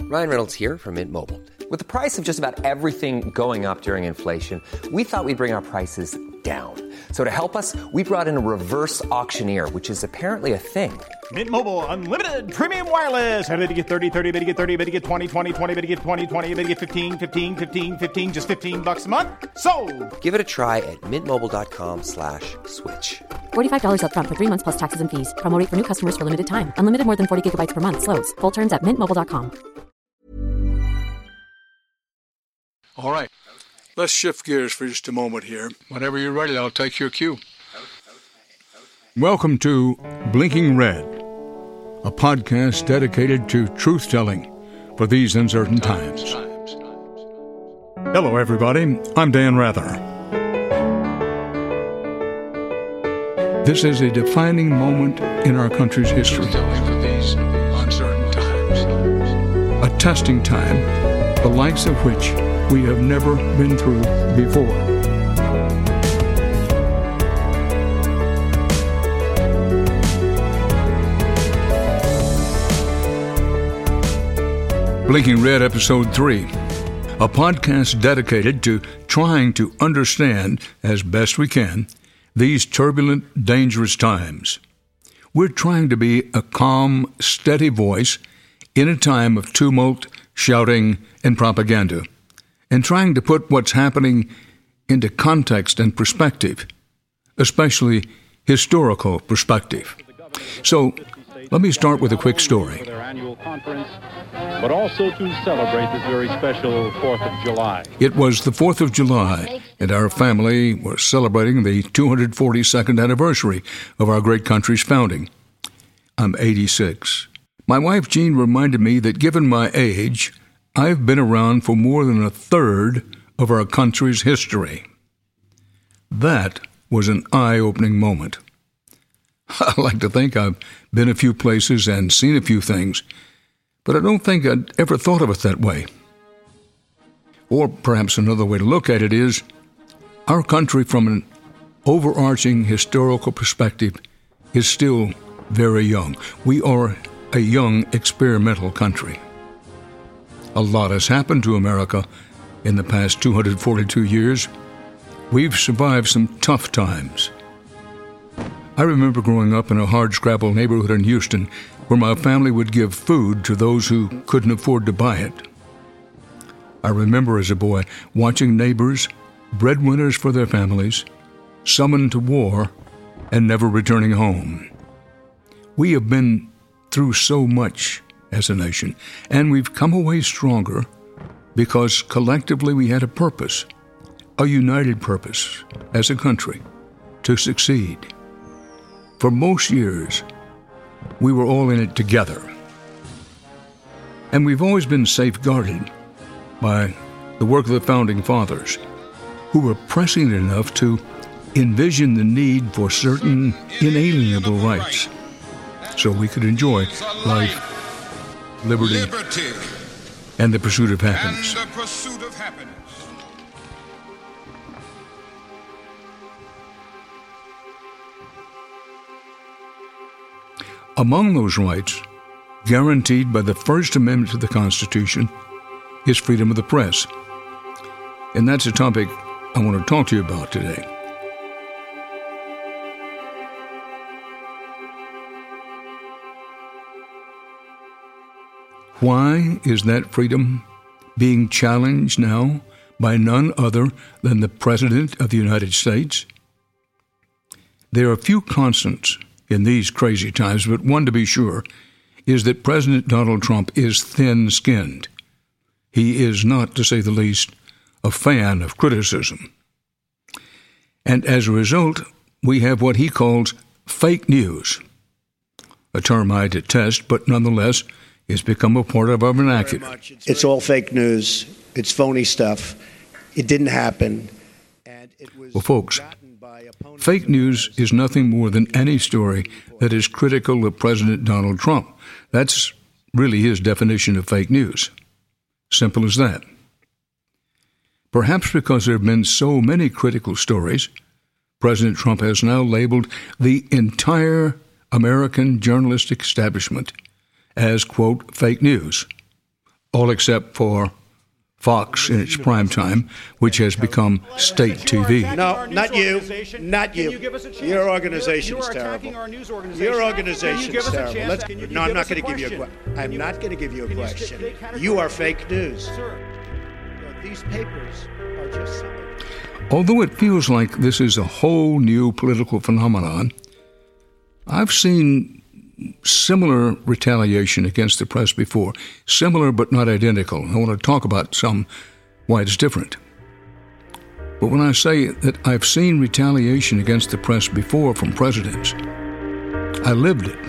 Ryan Reynolds here from Mint Mobile. With the price of just about everything going up during inflation, we thought we'd bring our prices down. So to help us, we brought in a reverse auctioneer, which is apparently a thing. Mint Mobile Unlimited Premium Wireless. How to get 30, 30, bit to get 30, bit to get 20, 20, 20, bit to get 20, 20, bit to get 15, 15, 15, 15, just $15 a month? Sold! Give it a try at mintmobile.com/switch. $45 up front for 3 months plus taxes and fees. Promo rate for new customers for limited time. Unlimited more than 40 gigabytes per month. Slows full terms at mintmobile.com. All right, let's shift gears for just a moment here. Whenever you're ready, I'll take your cue. Welcome to Blinking Red, a podcast dedicated to truth-telling for these uncertain times. Hello, everybody. I'm Dan Rather. This is a defining moment in our country's history. A testing time, the likes of which we have never been through before. Blinking Red, Episode 3, a podcast dedicated to trying to understand, as best we can, these turbulent, dangerous times. We're trying to be a calm, steady voice in a time of tumult, shouting, and propaganda, and trying to put what's happening into context and perspective, especially historical perspective. So, let me start with a quick story. Their annual conference, but also to celebrate this very special 4th of July. It was the 4th of July, and our family was celebrating the 242nd anniversary of our great country's founding. I'm 86. My wife, Jean, reminded me that given my age, I've been around for more than a third of our country's history. That was an eye-opening moment. I like to think I've been a few places and seen a few things, but I don't think I'd ever thought of it that way. Or perhaps another way to look at it is, our country from an overarching historical perspective is still very young. We are a young experimental country. A lot has happened to America in the past 242 years. We've survived some tough times. I remember growing up in a hardscrabble neighborhood in Houston where my family would give food to those who couldn't afford to buy it. I remember as a boy watching neighbors, breadwinners for their families, summoned to war and never returning home. We have been through so much as a nation, and we've come away stronger because collectively we had a purpose, a united purpose as a country to succeed. For most years, we were all in it together. And we've always been safeguarded by the work of the Founding Fathers, who were prescient enough to envision the need for certain inalienable rights so we could enjoy life, liberty, and the pursuit of happiness. Among those rights, guaranteed by the First Amendment to the Constitution, is freedom of the press. And that's a topic I want to talk to you about today. Why is that freedom being challenged now by none other than the President of the United States? There are few constants in these crazy times, but one to be sure is that President Donald Trump is thin-skinned. He is not, to say the least, a fan of criticism. And as a result, we have what he calls fake news, a term I detest, but nonetheless it's become a part of our vernacular. It's all fake news. It's phony stuff. It didn't happen. And it was well, folks, fake news is nothing more than any story that is critical of President Donald Trump. That's really his definition of fake news. Simple as that. Perhaps because there have been so many critical stories, President Trump has now labeled the entire American journalistic establishment as, quote, fake news. all except for Fox in its prime time, which has become state TV. No, not you. Not you. Your organization's terrible. Your organization's terrible. No, I'm not going to give you a question. I'm not going to give you a question. You are fake news. These papers are just something. Although it feels like this is a whole new political phenomenon, I've seen similar retaliation against the press before. Similar but not identical. I want to talk about why it's different. But when I say that I've seen retaliation against the press before from presidents, I lived it.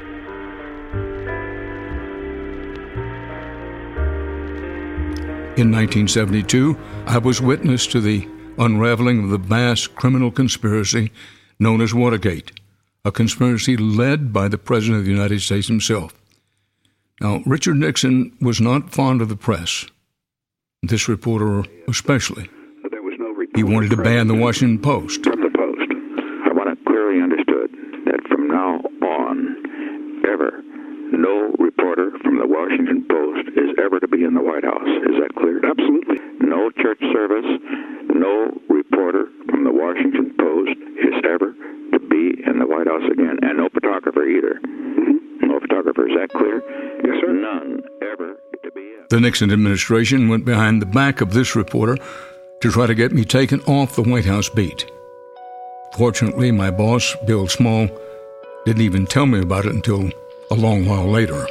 In 1972, I was witness to the unraveling of the vast criminal conspiracy known as Watergate, a conspiracy led by the President of the United States himself. Now, Richard Nixon was not fond of the press, this reporter especially. He wanted to ban the Washington Post. From the Post, I want it clearly understood that from now on, ever, no reporter from the Washington Post is ever to be in the White House. Is that clear? Absolutely. No church service, no reporter from the Washington Post is ever to be in the White House again, and no photographer either. Mm-hmm. No photographer. Is that clear? Yes, sir. None ever to be in. The Nixon administration went behind the back of this reporter to try to get me taken off the White House beat. Fortunately, my boss, Bill Small, didn't even tell me about it until a long while later.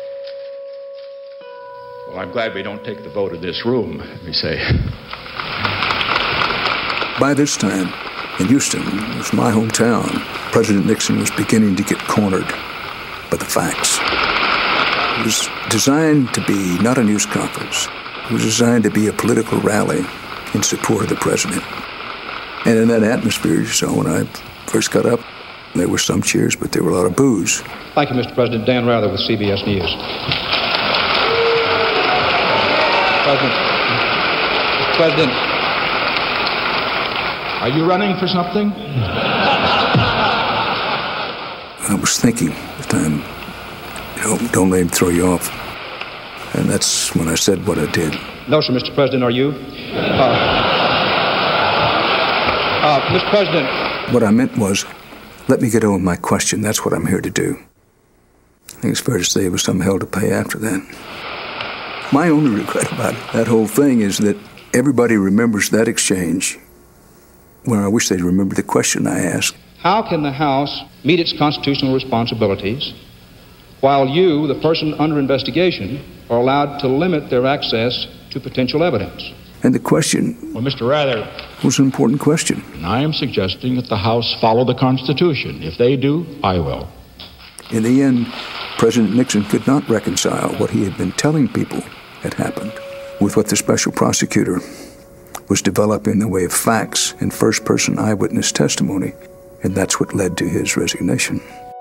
Well, I'm glad we don't take the vote in this room, we say. By this time, in Houston, it was my hometown, President Nixon was beginning to get cornered by the facts. It was designed to be not a news conference. It was designed to be a political rally in support of the president. And in that atmosphere, you saw when I first got up, there were some cheers, but there were a lot of boos. Thank you, Mr. President. Dan Rather with CBS News. President, are you running for something? I was thinking at the time, don't let him throw you off. And that's when I said what I did. No, sir, Mr. President, are you? Mr. President. What I meant was, let me get on with my question. That's what I'm here to do. I think it's fair to say it was some hell to pay after that. My only regret about that whole thing is that everybody remembers that exchange when I wish they'd remember the question I asked. How can the House meet its constitutional responsibilities while you, the person under investigation, are allowed to limit their access to potential evidence? And the question, well, Mr. Rather, was an important question. I am suggesting that the House follow the Constitution. If they do, I will. In the end, President Nixon could not reconcile what he had been telling people had happened with what the special prosecutor was developing in the way of facts and first-person eyewitness testimony, and that's what led to his resignation.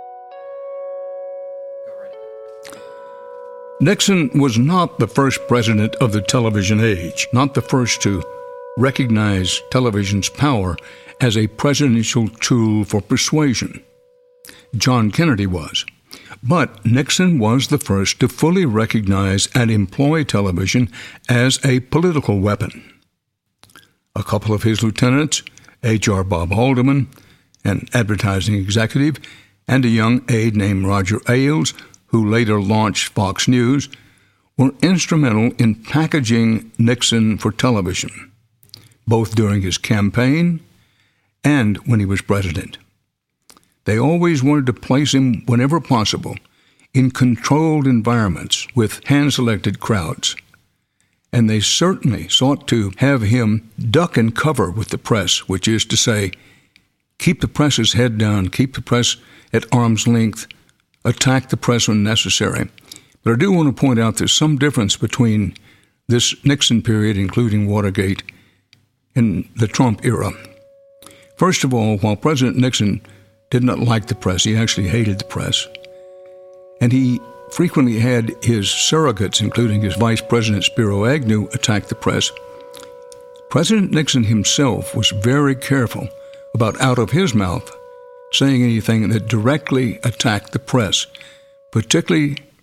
Nixon was not the first president of the television age, not the first to recognize television's power as a presidential tool for persuasion. John Kennedy was. But Nixon was the first to fully recognize and employ television as a political weapon. A couple of his lieutenants, H.R. Bob Haldeman, an advertising executive, and a young aide named Roger Ailes, who later launched Fox News, were instrumental in packaging Nixon for television, both during his campaign and when he was president. They always wanted to place him, whenever possible, in controlled environments with hand-selected crowds. And they certainly sought to have him duck and cover with the press, which is to say, keep the press's head down, keep the press at arm's length, attack the press when necessary. But I do want to point out there's some difference between this Nixon period, including Watergate, and the Trump era. First of all, while President Nixon did not like the press, he actually hated the press, and he frequently had his surrogates, including his Vice President Spiro Agnew, attack the press. President Nixon himself was very careful about, out of his mouth, saying anything that directly attacked the press, particularly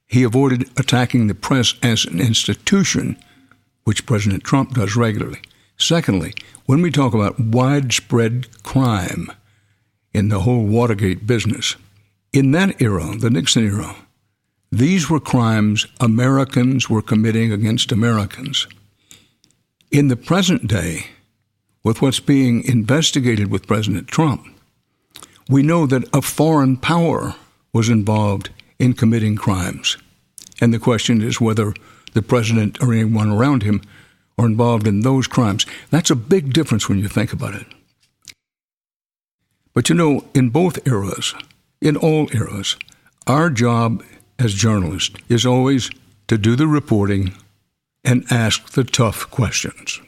he avoided attacking the press as an institution, which President Trump does regularly. Secondly, when we talk about widespread crime in the whole Watergate business, in that era, the Nixon era, these were crimes Americans were committing against Americans. In the present day, with what's being investigated with President Trump, we know that a foreign power was involved in committing crimes. And the question is whether the president or anyone around him are involved in those crimes. That's a big difference when you think about it. But in both eras, in all eras, our job as journalists is always to do the reporting and ask the tough questions.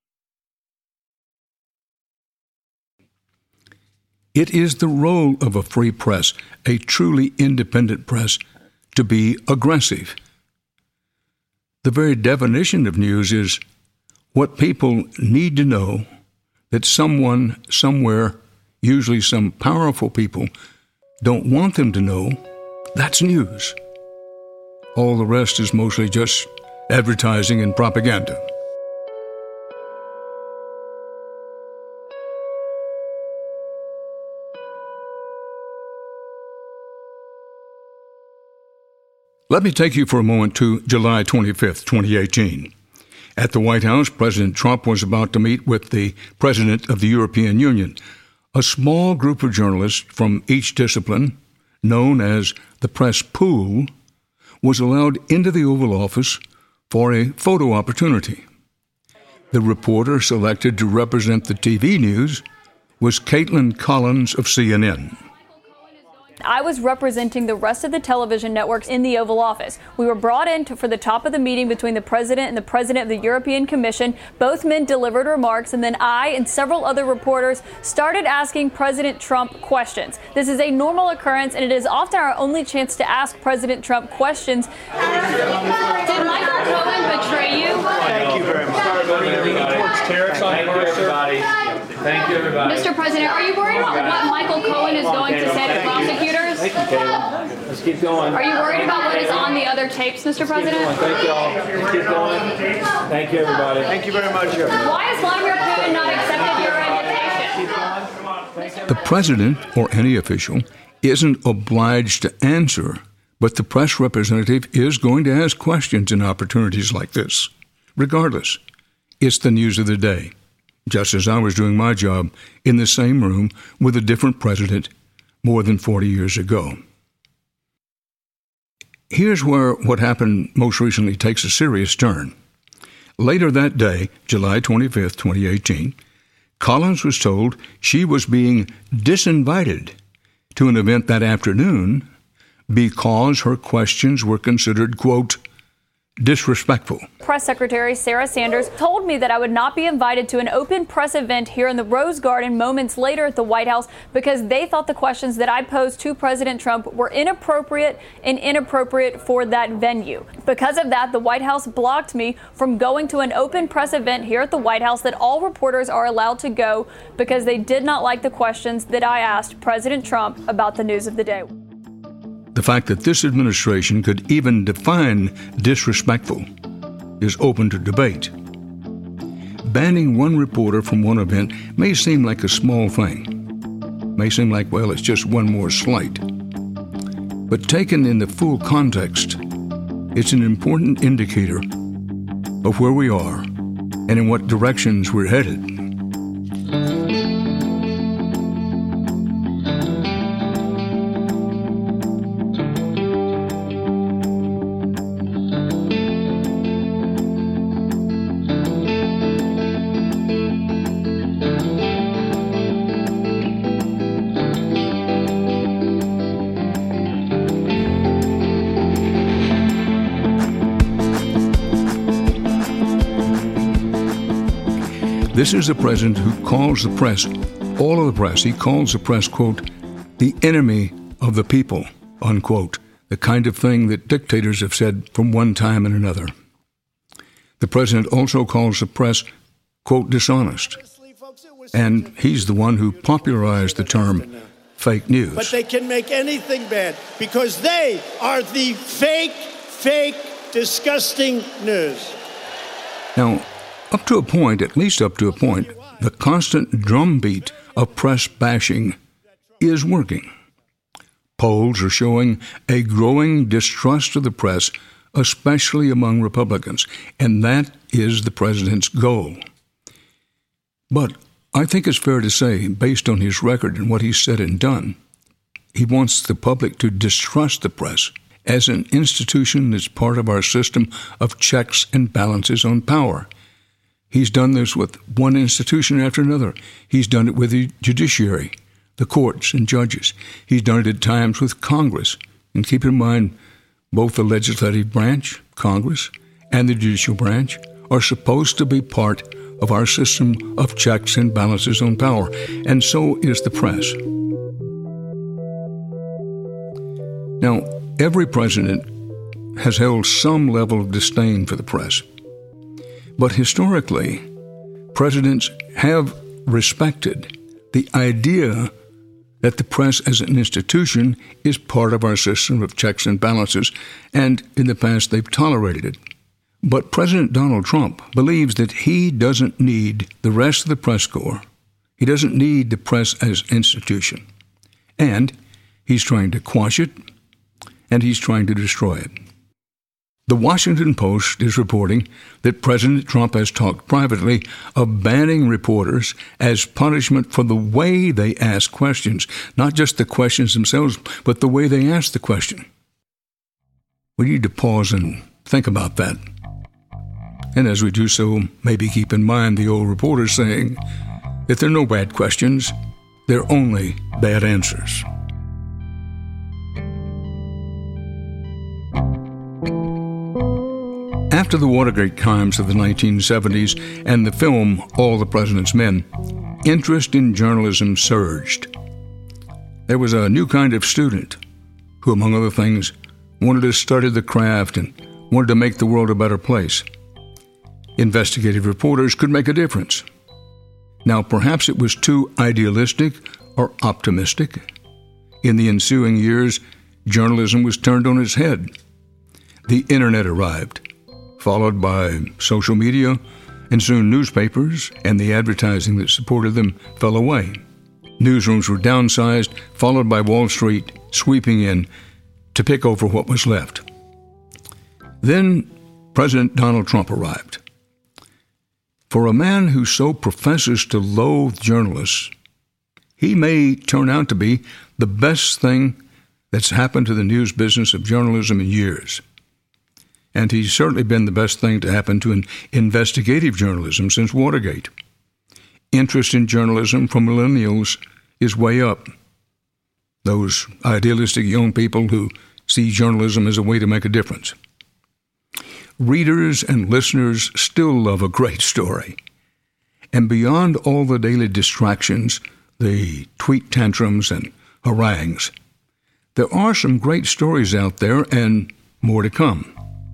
It is the role of a free press, a truly independent press, to be aggressive. The very definition of news is what people need to know that someone, somewhere, usually some powerful people, don't want them to know. That's news. All the rest is mostly just advertising and propaganda. Let me take you for a moment to July 25th, 2018. At the White House, President Trump was about to meet with the President of the European Union. A small group of journalists from each discipline, known as the press pool, was allowed into the Oval Office for a photo opportunity. The reporter selected to represent the TV news was Caitlin Collins of CNN. I was representing the rest of the television networks in the Oval Office. We were brought in for the top of the meeting between the president and the president of the European Commission. Both men delivered remarks, and then I and several other reporters started asking President Trump questions. This is a normal occurrence, and it is often our only chance to ask President Trump questions. Did Michael Cohen betray you? Thank you very much. Thank you, everybody. Thank you, everybody. Mr. President, are you worried about what Michael Cohen is going to say to prosecutors? Thank you, Caleb. Let's keep going. Are you worried about what is on the other tapes, Mr. President? Thank you all. Let's keep going. Thank you, everybody. Thank you very much, everybody. Why has Vladimir Putin not accepted your invitation? The president, or any official, isn't obliged to answer, but the press representative is going to ask questions in opportunities like this. Regardless, it's the news of the day, just as I was doing my job in the same room with a different president more than 40 years ago. Here's where what happened most recently takes a serious turn. Later that day, July 25th, 2018, Collins was told she was being disinvited to an event that afternoon because her questions were considered, quote, disrespectful. Press Secretary Sarah Sanders told me that I would not be invited to an open press event here in the Rose Garden moments later at the White House because they thought the questions that I posed to President Trump were inappropriate for that venue. Because of that, the White House blocked me from going to an open press event here at the White House that all reporters are allowed to go because they did not like the questions that I asked President Trump about the news of the day. The fact that this administration could even define disrespectful is open to debate. Banning one reporter from one event may seem like a small thing. May seem like, well, it's just one more slight. But taken in the full context, it's an important indicator of where we are and in what directions we're headed. This is a president who calls the press, all of the press, he calls the press, quote, the enemy of the people, unquote, the kind of thing that dictators have said from one time and another. The president also calls the press, quote, dishonest. And he's the one who popularized the term fake news. But they can make anything bad because they are the fake fake, disgusting news. Now, up to a point, at least up to a point, the constant drumbeat of press bashing is working. Polls are showing a growing distrust of the press, especially among Republicans, and that is the president's goal. But I think it's fair to say, based on his record and what he's said and done, he wants the public to distrust the press as an institution that's part of our system of checks and balances on power. He's done this with one institution after another. He's done it with the judiciary, the courts and judges. He's done it at times with Congress. And keep in mind, both the legislative branch, Congress, and the judicial branch are supposed to be part of our system of checks and balances on power. And so is the press. Now, every president has held some level of disdain for the press. But historically, presidents have respected the idea that the press as an institution is part of our system of checks and balances, and in the past they've tolerated it. But President Donald Trump believes that he doesn't need the rest of the press corps. He doesn't need the press as an institution. And he's trying to quash it, and he's trying to destroy it. The Washington Post is reporting that President Trump has talked privately of banning reporters as punishment for the way they ask questions, not just the questions themselves, but the way they ask the question. We need to pause and think about that. And as we do so, maybe keep in mind the old reporter saying that there are no bad questions, there are only bad answers. After the Watergate crimes of the 1970s and the film All the President's Men, interest in journalism surged. There was a new kind of student who, among other things, wanted to study the craft and wanted to make the world a better place. Investigative reporters could make a difference. Now, perhaps it was too idealistic or optimistic. In the ensuing years, journalism was turned on its head. The internet arrived, followed by social media, and soon newspapers and the advertising that supported them fell away. Newsrooms were downsized, followed by Wall Street sweeping in to pick over what was left. Then President Donald Trump arrived. For a man who so professes to loathe journalists, he may turn out to be the best thing that's happened to the news business of journalism in years. And he's certainly been the best thing to happen to investigative journalism since Watergate. Interest in journalism from millennials is way up. Those idealistic young people who see journalism as a way to make a difference. Readers and listeners still love a great story. And beyond all the daily distractions, the tweet tantrums and harangues, there are some great stories out there and more to come.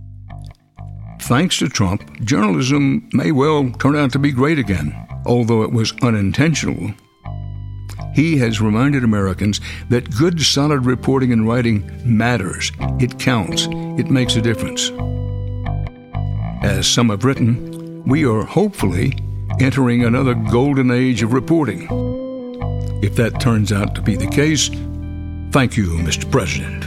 Thanks to Trump, journalism may well turn out to be great again, although it was unintentional. He has reminded Americans that good, solid reporting and writing matters. It counts. It makes a difference. As some have written, we are hopefully entering another golden age of reporting. If that turns out to be the case, thank you, Mr. President.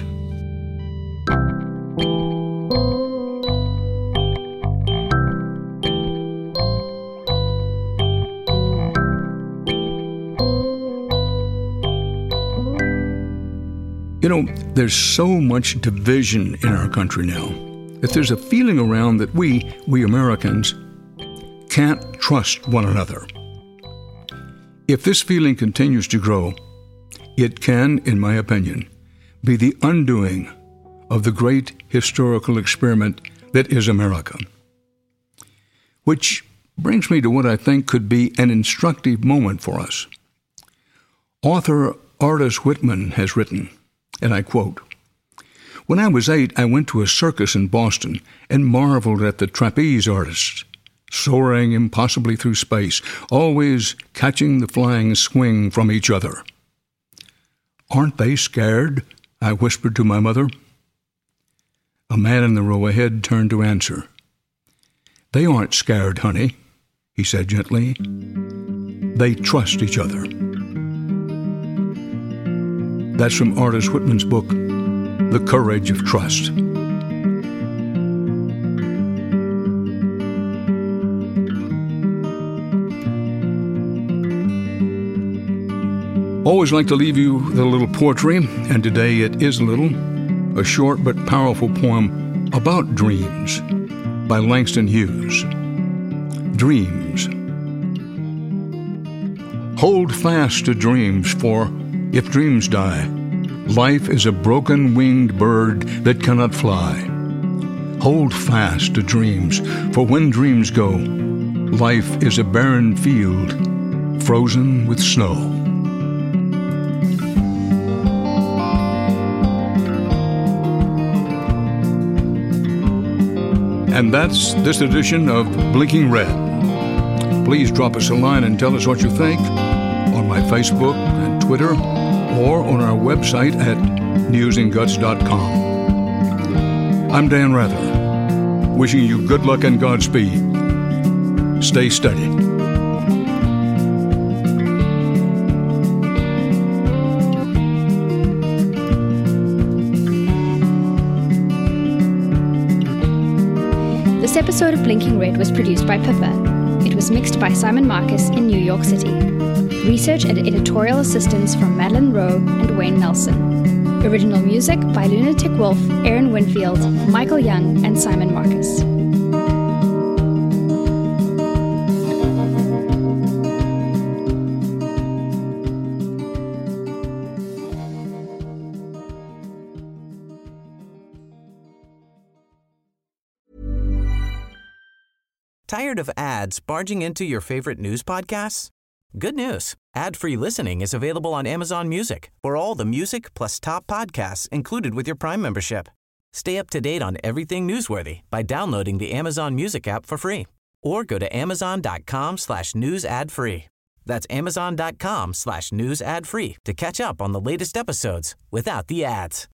You know, there's so much division in our country now that there's a feeling around that we Americans can't trust one another. If this feeling continues to grow, it can, in my opinion, be the undoing of the great historical experiment that is America. Which brings me to what I think could be an instructive moment for us. Author Artis Whitman has written, and I quote, "When I was 8, I went to a circus in Boston and marveled at the trapeze artists, soaring impossibly through space, always catching the flying swing from each other. 'Aren't they scared?' I whispered to my mother. A man in the row ahead turned to answer. "They aren't scared, honey," he said gently. "They trust each other." That's from Artis Whitman's book, The Courage of Trust. Always like to leave you with a little poetry, and today it is little, a short but powerful poem about dreams by Langston Hughes. Dreams. Hold fast to dreams, for if dreams die, life is a broken-winged bird that cannot fly. Hold fast to dreams, for when dreams go, life is a barren field, frozen with snow. And that's this edition of Blinking Red. Please drop us a line and tell us what you think on my Facebook and Twitter or on our website at newsandguts.com. I'm Dan Rather, wishing you good luck and Godspeed. Stay steady. This episode of Blinking Red was produced by Pippa. It was mixed by Simon Marcus in New York City. Research and editorial assistance from Madeline Rowe and Wayne Nelson. Original music by Lunatic Wolf, Aaron Winfield, Michael Young, and Simon Marcus. Tired of ads barging into your favorite news podcasts? Good news. Ad-free listening is available on Amazon Music for all the music plus top podcasts included with your Prime membership. Stay up to date on everything newsworthy by downloading the Amazon Music app for free or go to amazon.com/news ad free. That's amazon.com/news ad free to catch up on the latest episodes without the ads.